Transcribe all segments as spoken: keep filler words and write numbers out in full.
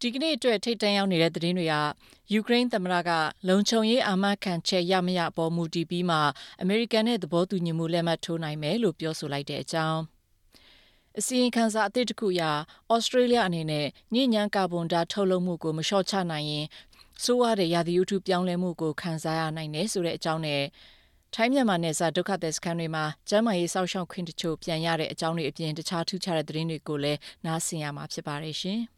ဒီကနေ့အတွက်ထိတ်တန့်ရောက်နေတဲ့သတင်းတွေကယူကရိန်းသမ္မတကလုံခြုံရေးအာမခံချက်ရမရပေါ်မူတည်ပြီးမှအမေရိကန်နဲ့သဘောတူညီမှုလက်မှတ်ထိုးနိုင်မယ်လို့ပြောဆိုလိုက်တဲ့အကြောင်းအစီရင်ခံစာအသစ်တစ်ခုအရဩစတြေးလျအနေနဲ့ညဉ့်ညမ်းကာဗွန်ဓာတ်ထုတ်လုပ်မှုကိုမလျှော့ချနိုင်ရင်ဆိုးဝါးတဲ့ရာသီဥတုပြောင်းလဲမှုကိုခံစားရနိုင်တယ်ဆိုတဲ့အကြောင်းနဲ့ထိုင်းမြန်မာနယ်စပ်ဒုက္ခသည်စခန်းတွေမှာကျန်းမာရေးစောင့်ရှောက်ခွင့်တချို့ပြန်ရတဲ့အကြောင်းတွေအပြင်တခြားထူးခြားတဲ့သတင်းတွေကိုလည်းနားဆင်ရမှာဖြစ်ပါတယ်ရှင်။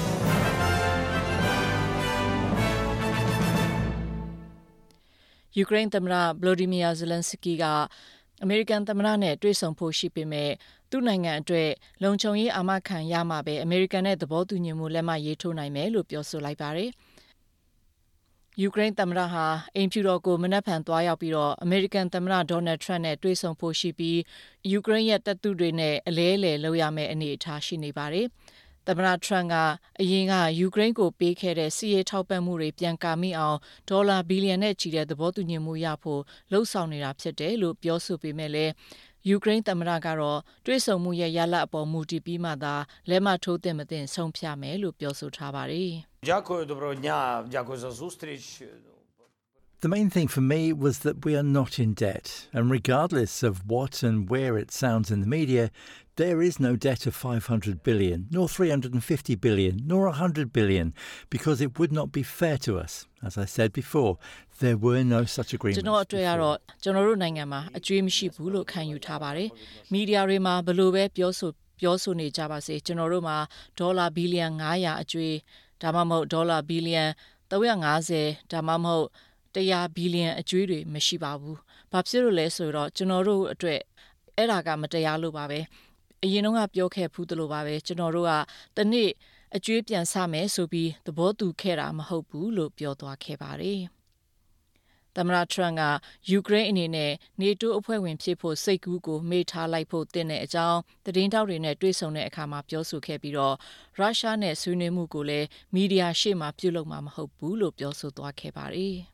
ယူကရိန်းသမ္မတဗလိုဒီမီယာဇလန်စကီကအမေရိကန်သမ္မတနဲ့တွေ့ဆုံဖို့ရှိပေမဲ့သူ့နိုင်ငံအတွက်လုံခြုံရေးအာမခံရမှာပဲအမေရိကန်နဲ့သဘောတူညီမှုလက်မှတ်ရေးထိုးနိုင်မယ်လို့ပြောဆိုလိုက်ပါတယ်။ယူကရိန်းသမ္မတဟာအိမ်ဖြူတော်ကိုမနက်ဖြန်သွားရောက်ပြီးတော့အမေရိကန်သမ္မတဒေါ်နယ်ထရန့်နဲ့တွေ့ဆုံဖို့ရှိပြီးယူကရိန်းရဲ့တပ်သူတွေနဲ့အလဲအလှယ်လုပ်ရမယ့်အနေအထားရှိနေပါတယ်။သမ္မတထရန့်ကအရင်ကယူကရိန်းကိုပေးခဲ့တဲ့စီးရေးထောက်ပံ့မှုတွေပြန်ကာမိအောင်ဒေါ်လာဘီလီယံနဲ့ချီတဲ့သဘောတူညီမှုရဖို့လှုံ့ဆော်နေတာဖြစ်တယ်လို့ပြောဆိုပေမဲ့လည်းယူကရိန်းသမ္မတကတော့တွေ့ဆုံမှုရဲ့ရလဒ်အပေါ်မူတည်ပြီးမှသာလက်မှတ်ထိုးသင့်မသင့်ဆုံးဖြတ်မယ်လို့ပြောဆိုထားပါတယ်။ Дякую, доброго дня, дякую за зустріч. The main thing for me was that we are not in debt, and regardless of what and where it sounds in the media, there is no debt of five hundred billion, nor three hundred fifty billion, nor one hundred billion, because it would not be fair to us. As I said before, there were no such agreements. ကျွန်တော်အတွက်ကတော့ကျွန်တော်တို့နိုင်ငံမှာအကျွေးမရှိဘူးလို့ခံယူထားပါတယ်။မီဒီယာတွေမှာဘယ်လိုပဲပြောဆိုပြောဆိုနေကြပါစေကျွန်တော်တို့မှာဒေါ်လာဘီလီယံ၅၀၀အကျွေးဒါမှမဟုတ်ဒေါ်လာဘီလီယံ၃၅၀ဒါမှမဟုတ်one hundredဘီလီယံအကျွေးတွေမရှိပါဘူး။ဘာဖြစ်လို့လဲဆိုတော့ကျွန်တော်တို့အတွက်အဲ့ဒါကမတရားလို့ပါပဲ။အရင်တော့ကပြောခဲ့ဖူးသလိုပါပဲကျွန်တော်တို့ကတစ်နေ့အကျွေးပြန်ဆမယ်ဆိုပြီးသဘောတူခဲ့တာမဟုတ်ဘူးလို့ပြောသွားခဲ့ပါတယ်။သမ္မတထရန့်ကယူကရိန်းအနေနဲ့နေတိုးအဖွဲ့ဝင်ဖြစ်ဖို့စိတ်ကူးကိုမေ့ထားလိုက်ဖို့တင်တဲ့အကြောင်းသတင်းတောက်တွေနဲ့တွေ့ဆုံတဲ့အခါမှာပြောဆိုခဲ့ပြီးတော့ရုရှားနဲ့ဆွေးနွေးမှုကိုလည်းမီဒီယာရှေ့မှာပြုလုပ်မှာမဟုတ်ဘူးလို့ပြောဆိုသွားခဲ့ပါတယ်။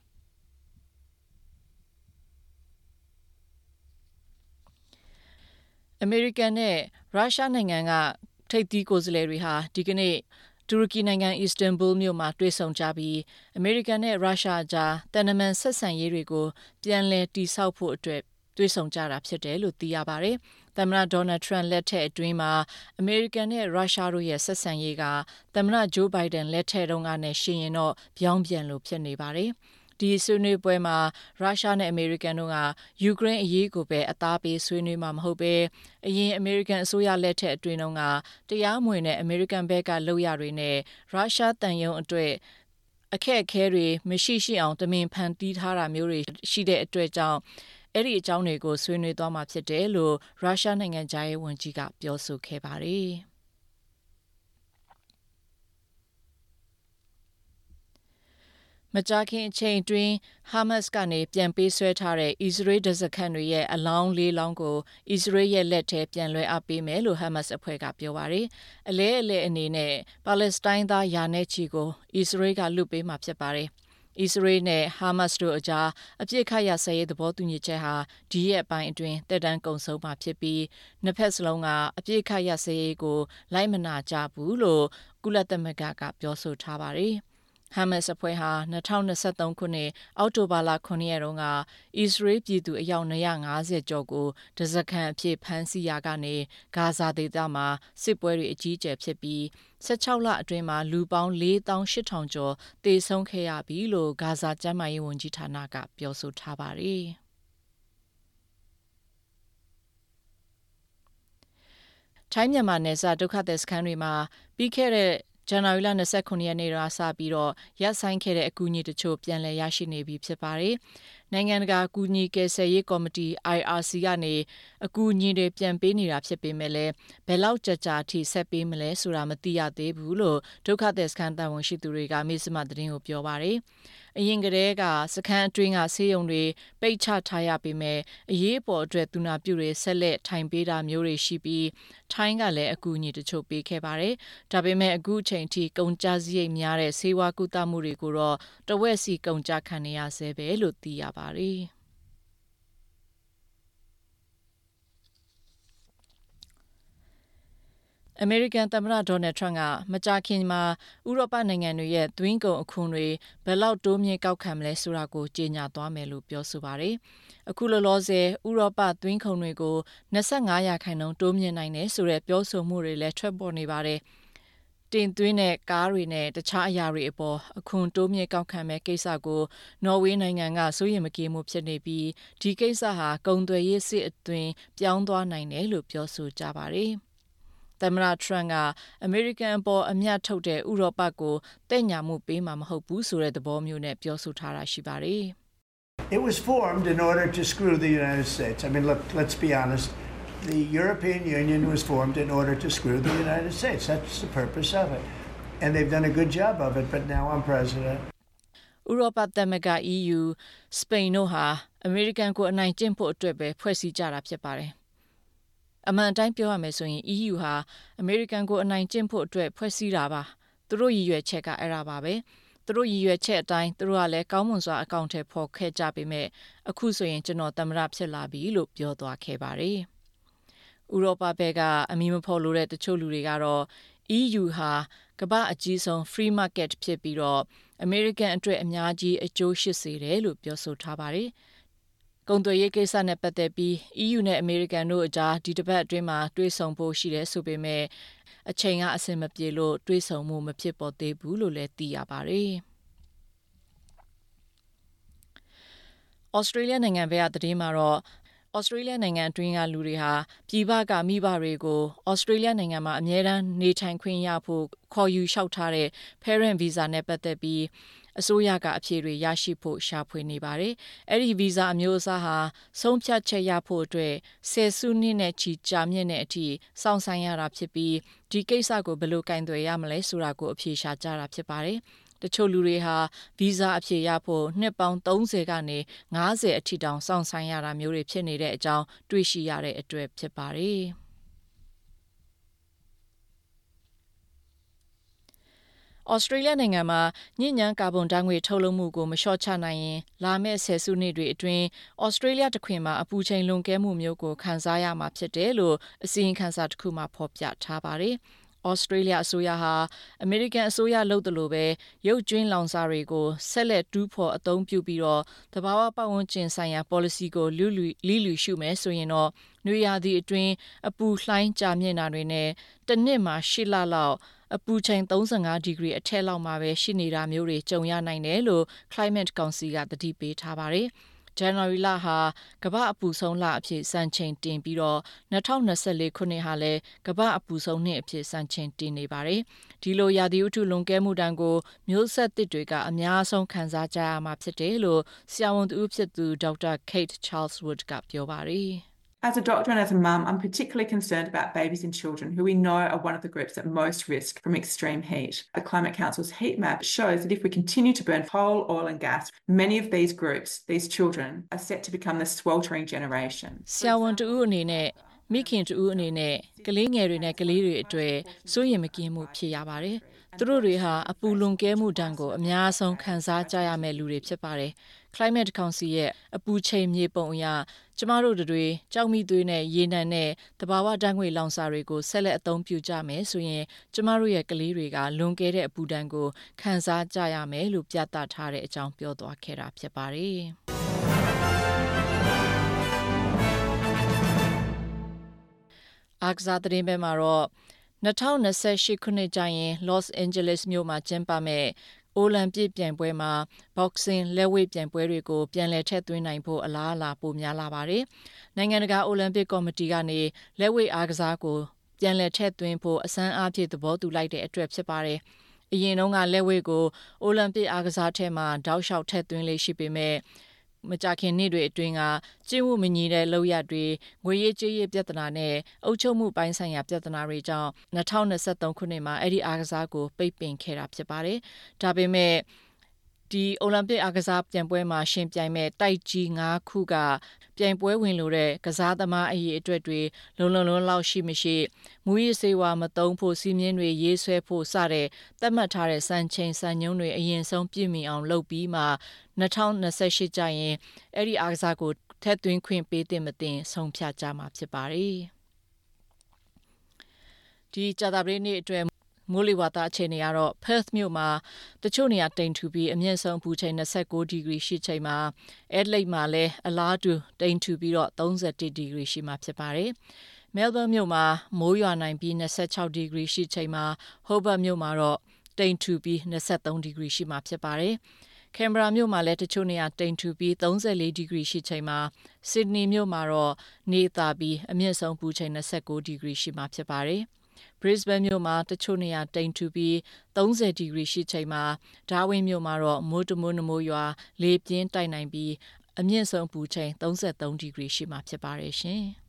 အမေရိကန်နဲ့ရုရှားနိုင်ငံကထိပ်သီးကိုယ်စားလှယ်တွေဟာဒီကနေ့တူရကီနိုင်ငံအစ္စတန်ဘူလ်မြို့မှာတွေ့ဆုံကြပြီးအမေရိကန်နဲ့ရုရှားကြားတန်တမန်ဆက်ဆံရေးတွေကိုပြန်လည်တည်ဆောက်ဖို့အတွက်တွေ့ဆုံကြတာဖြစ်တယ်လို့သိရပါတယ်။သမ္မတဒေါ်နယ်ထရန့်လက်ထက်အတွင်းမှာအမေရိကန်နဲ့ရုရှားတို့ရဲ့ဆက်ဆံရေးကသမ္မတဂျိုးဘိုင်ဒန်လက်ထက်တုန်းကနဲ့ရှင်ရင်တော့ပြောင်းပြန်လို့ဖြစ်နေပါတယ်။ဒီဆွေးနွေးပွဲမှာရုရှားနဲ့အမေရိကန်တို့ကယူကရိန်းအရေးကိုပဲအသားပေးဆွေးနွေးမှာမဟုတ်ပဲအရင်အမေရိကန်အစိုးရလက်ထက်အတွင်းကတရားမဝင်တဲ့အမေရိကန်ဘက်ကလုပ်ရတွေနဲ့ရုရှားတန်ယုံအတွက်အခက်အခဲတွေမရှိရှိအောင်တမင်ဖန်တီးထားတာမျိုးတွေရှိတဲ့အတွက်ကြောင့်အဲ့ဒီအကြောင်းတွေကိုဆွေးနွေးသွားမှာဖြစ်တယ်လို့ရုရှားနိုင်ငံသားရေးဝန်ကြီးကပြောဆိုခဲ့ပါတယ်။မကြာခင်အချိန်တွင်ဟာမတ်စ်ကနေပြန်ပေးဆွဲထားတဲ့ Israel ဒဇက်ခန့်တွေရဲ့အလောင်းလေးလောင်းကို Israel ရဲ့လက်ထဲပြန်လွှဲအပ်ပေးမယ်လို့ဟာမတ်စ်အဖွဲ့ကပြောပါတယ်။အလဲအလဲအနေနဲ့ပါလက်စတိုင်းသားယာနဲ့ချီကို Israel ကလွှတ်ပေးမှာဖြစ်ပါတယ်။ Israel နဲ့ Hamas တို့အကြားအပြစ်ခတ်ရစဲရေးသဘောတူညီချက်ဟာဒီရဲ့အပိုင်းအတွင်းတက်တန်းကုန်ဆုံးမှာဖြစ်ပြီးနှစ်ဖက်စလုံးကအပြစ်ခတ်ရစဲရေးကိုလိုက်မနာကြဘူးလို့ကုလသမဂ္ဂကပြောဆိုထားပါတယ်။ဟာမတ်စ်အဖွဲ့ဟာtwenty twenty-threeခုနှစ်အောက်တိုဘာလnineရက်တုန်းကအစ္စရေးပြည်သူအယောက်two hundred fiftyကျော်ကိုဒဇက်ခံအဖြစ်ဖမ်းဆီးရာကနေဂါဇာဒေသမှာစစ်ပွဲတွေအကြီးအကျယ်ဖြစ်ပြီးsixteenလအတွင်းမှာလူပေါင်းfour thousand eight thousandကျော်သေဆုံးခဲ့ရပြီလို့ဂါဇာကျန်းမာရေးဝန်ကြီးဌာနကပြောဆိုထားပါတယ်။ထိုင်းမြန်မာနယ်စပ်ဒုက္ခသည်စခန်းတွေမှာပြီးခဲ့တဲ့ဇန်နဝါရီလtwenty-nineရက်နေ့ကစပြီးတော့ရပ်ဆိုင်ခဲ့တဲ့အကူအညီတချို့ပြန်လည်ရရှိနေပြီဖြစ်ပါတယ်။နိုင်ငံတကာအကူအညီကယ်ဆယ်ရေးကော်မတီ I R C ကနေအကူအညီတွေပြန်ပေးနေတာဖြစ်ပေမဲ့လည်းဘယ်လောက်ကြာကြာအထိဆက်ပေးမလဲဆိုတာမသိရသေးဘူးလို့ဒုက္ခသည်စခန်းတာဝန်ရှိသူတွေကမေ့စမသတင်းကိုပြောပါတယ်။အရင်ကတည်းကစခန်းအတွင်းကဆေးရုံတွေပိတ်ချထားရပေမဲ့အရေးပေါ်အတွက်သူနာပြုတွေဆက်လက်ထိုင်ပေးတာမျိုးတွေရှိပြီးထိုင်းကလည်းအကူအညီတချို့ပေးခဲ့ပါတယ်။ဒါပေမဲ့အခုချိန်ထိကုန်ကျစရိတ်များတဲ့ဆေးဝါးကုသမှုတွေကိုတော့တဝက်စီကုန်ကျခံနေရဆဲပဲလို့သိရပါတယ်။ American သမ္မတ Donald Trump ကမကြာခင်မှာဥရောပနိုင်ငံတွေရဲ့သွင်းကုန်အခွန်တွေဘယ်လောက်တိုးမြင့်ကောက်ခံမလဲဆိုတာကိုကြေညာသွားမယ်လို့ပြောဆိုပါတယ်။အခုလောလောဆယ်ဥရောပသွင်းကုန်တွေကိုtwenty-fiveရာခိုင်နှုန်းတိုးမြင့်နိုင်တယ်ဆိုတဲ့ပြောဆိုမှုတွေလည်းထွက်ပေါ်နေပါတယ်။တင်သွင်းတဲ့ကားတွေနဲ့တခြားအရာတွေအပေါ်အခွန်တိုးမြင့်ကောက်ခံမဲ့ကိစ္စကိုနော်ဝေးနိုင်ငံကစိုးရိမ်မကင်းမှုဖြစ်နေပြီးဒီကိစ္စဟာကုန်သွယ်ရေးစစ်အသွင်ပြောင်းသွားနိုင်တယ်လို့ပြောဆိုကြပါတယ်။သမ္မတ Trump ကအမေရိကန်အပေါ်အမြတ်ထုတ်တဲ့ဥရောပကိုတဲ့ညာမှုပေးမှာမဟုတ်ဘူးဆိုတဲ့သဘောမျိုးနဲ့ပြောဆိုထားတာရှိပါတယ်။ It was formed in order to screw the United States. I mean, look, let's be honest. The European Union was formed in order to screw the United States. That's the purpose of it. And they've done a good job of it, but now I'm president. ဥရောပသမဂ္ဂ E U စပိန်တို့ဟာအမေရိကန်ကိုအနိုင်ကျင့်ဖို့အတွက်ပဲဖွဲ့စည်းကြတာဖြစ်ပါတယ်။အမှန်တိုင်းပြောရမယ်ဆိုရင် E U ဟာအမေရိကန်ကိုအနိုင်ကျင့်ဖို့အတွက်ဖွဲ့စည်းတာပါ။သူတို့ရည်ရွယ်ချက်ကအဲ့ဒါပါပဲ။သူတို့ရည်ရွယ်ချက်အတိုင်းသူတို့ကလည်းကောင်းမွန်စွာအကောင့်ထဲပေါ်ခဲ့ကြပေမဲ့အခုဆိုရင်ကျွန်တော်သမ္မတဖြစ်လာပြီလို့ပြောသွားခဲ့ပါတယ်။ဥရောပဘက်ကအမည်မဖော်လိုတဲ့တချို့လူတွေကတော့ E U ဟာကမ္ဘာအကြီးဆုံး free market ဖြစ်ပြီးတော့အမေရိကန်အတွက်အများကြီးအကျိုးရှိစေတယ်လို့ပြောဆိုထားပါတယ်။ကုန်သွယ်ရေးကိစ္စနဲ့ပတ်သက်ပြီး E U နဲ့အမေရိကန်တို့အကြားဒီတစ်ပတ်အတွင်းမှာတွေ့ဆုံဖို့ရှိတယ်ဆိုပေမဲ့အချိန်ကအဆင်မပြေလို့တွေ့ဆုံမှုမဖြစ်ပေါ်သေးဘူးလို့လည်းသိရပါတယ်။ Australia နိုင်ငံဘက်ကသတင်းမှာတော့Australia နိုင်ငံအတွင်းကလူတွေဟာပြည်ပကမိဘတွေကို Australia နိုင်ငံမှာအမြဲတမ်းနေထိုင်ခွင့်ရဖို့ခေါ်ယူလျှောက်ထားတဲ့ Parent Visa နဲ့ပတ်သက်ပြီးအစိုးရကအဖြေတွေရရှိဖို့ရှာဖွေနေပါတယ်။အဲ့ဒီ Visa အမျိုးအစားဟာဆုံးဖြတ်ချက်ရဖို့အတွက်ဆယ်စုနှစ်နဲ့ချီကြာမြင့်တဲ့အထိစောင့်ဆိုင်းရတာဖြစ်ပြီးဒီကိစ္စကိုဘယ်လိုကင်သွယ်ရမလဲဆိုတာကိုအဖြေရှာကြတာဖြစ်ပါတယ်။တချို့လူတွေဟာဗီဇာအဖြေရဖို့နှစ်ပေါင်းthirtyကနေfiftyအထိတောင်စောင့်ဆိုင်းရတာမျိုးတွေဖြစ်နေတဲ့အကြောင်းတွေ့ရှိရတဲ့အတွက်ဖြစ်ပါတယ်။ Australia နိုင်ငံမှာညဉ့်ညမ်းကာဗွန်ဓာတ်ငွေထုတ်လုပ်မှုကိုမလျှော့ချနိုင်ရင်လာမယ့်ဆယ်စုနှစ်တွေအတွင်း Australia တခွင်မှာအပူချိန်လွန်ကဲမှုမျိုးကိုခံစားရမှာဖြစ်တယ်လို့အစီရင်ခံစာတစ်ခုမှာဖော်ပြထားပါတယ်။ Australia အစိုးရဟာအမေရိကန်အစိုးရလုပ်သလိုပဲရုပ်ကြွင်းလောင်စာတွေကိုဆက်လက်တူးဖော်အသုံးပြုပြီးတော့သဘာဝပတ်ဝန်းကျင်ဆိုင်ရာ policy ကိုလူလူလီလူရှုမယ်ဆိုရင်တော့နွေရာသီအတွင်းအပူလှိုင်းကြာမြင့်တာတွေနဲ့တစ်နှစ်မှာeightလလောက်အပူချိန်thirty-fiveဒီဂရီအထက်လောက်မှာပဲရှိနေတာမျိုးတွေကြုံရနိုင်တယ်လို့ Climate Council ကသတိပေးထားပါတယ်။ January လဟာကမ္ဘာအပူဆုံးလအဖြစ်စံချိန်တင်ပြီးတော့twenty twenty-fourခုနှစ်ဟာလည်းကမ္ဘာအပူဆုံးနှစ်အဖြစ်စံချိန်တင်နေပါတယ်။ဒီလိုရာသီဥတုလွန်ကဲမှုတန်းကိုမျိုးဆက်သစ်တွေကအများဆုံးခံစားကြရမှာဖြစ်တယ်လို့ဆရာဝန်တူဖြစ်သူ Doctor Kate Charleswood ကပြောပါတယ်။ As a doctor and as a mum, I'm particularly concerned about babies and children who we know are one of the groups at most risk from extreme heat. The Climate Council's heat map shows that if we continue to burn coal, oil and gas, many of these groups, these children, are set to become the sweltering generation. ဆရာဝန်တူအနေနဲ့မိခင်တူအနေနဲ့ကလေးငယ်တွေနဲ့ကလေးတွေအတွေ့စိုးရိမ်မကင်းမှုဖြစ်ရပါတယ်။သူတို့တွေဟာအပူလွန်ကဲမှုတန်းကိုအများဆုံးခံစားကြရမယ့်လူတွေဖြစ်ပါတယ်။ Climate Council ရဲ့အပူချိန်မြေပုံအရကျမတို့တွေကြောက်မိသွေးနဲ့ရေနံနဲ့တဘာဝဓာတ်ငွေလောင်စာတွေကိုဆက်လက်အသုံးပြုကြမယ်ဆိုရင်ကျမတို့ရဲ့ကလေးတွေကလွန်ကဲတဲ့အပူဒဏ်ကိုခံစားကြရမယ်လို့ပြသထားတဲ့အကြောင်းပြောသွားခဲ့တာဖြစ်ပါတယ်။အားကစားသတင်းပဲမှာတော့twenty twenty-eightခုနှစ်ကျရင် Los Angeles မြို့မှာကျင်းပမဲ့အိုလံပစ်ပြိုင်ပွဲမှာ boxing လက်ဝှေ့ပြိုင်ပွဲတွေကိုပြန်လည်ထည့်သွင်းနိုင်ဖို့အလားအလာပိုများလာပါတယ်။နိုင်ငံတကာအိုလံပစ်ကော်မတီကနေလက်ဝှေ့အားကစားကိုပြန်လည်ထည့်သွင်းဖို့အစမ်းအားဖြင့်သဘောတူလိုက်တဲ့အတွက်ဖြစ်ပါတယ်။အရင်တုန်းကလက်ဝှေ့ကိုအိုလံပစ်အားကစားထဲမှာတောက်လျှောက်ထည့်သွင်းလေးရှိပေမဲ့မကြာခင်နှစ်တွေအတွင်းကကျင့်ဝတ်မညီတဲ့လုပ်ရပ်တွေငွေရေးကြေးရေးပြဿနာနဲ့အုပ်ချုပ်မှုပိုင်းဆိုင်ရာပြဿနာတွေကြောင့်twenty twenty-threeခုနှစ်မှာအဲ့ဒီအားကစားကိုပိတ်ပင်ခဲ့တာဖြစ်ပါတယ်။ဒါပေမဲ့ဒီအိုလံပစ်အားကစားပြိုင်ပွဲမှာရှင်ပြိုင်မဲ့တိုက်ကြီးfiveခုကပြိုင်ပွဲဝင်လို့တဲ့ကစားသမားအရေးအတွက်တွေလုံလုံလုံလောက်ရှိမရှိမူရစ်စေဝါမသုံးဖို့စီမင်းတွေရေးဆွဲဖို့စတဲ့သတ်မှတ်ထားတဲ့စံချိန်စံညွှန်းတွေအရင်ဆုံးပြည့်မီအောင်လုပ်ပြီးမှtwenty twenty-eightကျရင်အဲ့ဒီအားကစားကိုထည့်သွင်းခွင့်ပေးတဲ့မတင်ဆုံးဖြတ်ကြမှာဖြစ်ပါတယ်။ဒီကြာသပတေးနေ့အတွက်မိုးလေဝသအခြေအနေကတော့ Perth မြို့မှာတချို့နေရာတိမ်ထူပြီးအမြင့်ဆုံးပူချိန်twenty-nineဒီဂရီရှိချိန်မှာ Adelaide မှာလည်းအလားတူတိမ်ထူပြီးတော့thirty-oneဒီဂရီရှိမှာဖြစ်ပါတယ်။ Melbourne မြို့မှာမိုးရွာနိုင်ပြီးtwenty-sixဒီဂရီရှိချိန်မှာ Hobart မြို့မှာတော့တိမ်ထူပြီးtwenty-threeဒီဂရီရှိမှာဖြစ်ပါတယ်။ Canberra မြို့မှာလည်းတချို့နေရာတိမ်ထူပြီးthirty-fourဒီဂရီရှိချိန်မှာ Sydney မြို့မှာတော့နေသာပြီးအမြင့်ဆုံးပူချိန်twenty-nineဒီဂရီရှိမှာဖြစ်ပါတယ်။ Brisbane မြို့မှာတချို့နေရာတိမ်ထူပြီးthirtyဒီဂရီရှိချိန်မှာ Darwin မြို့မှာတော့မိုးတမိုးနမိုးရွာလေပြင်းတိုက်နိုင်ပြီးအမြင့်ဆုံးပူချိန်thirty-threeဒီဂရီရှိမှာဖြစ်ပါတယ်ရှင်။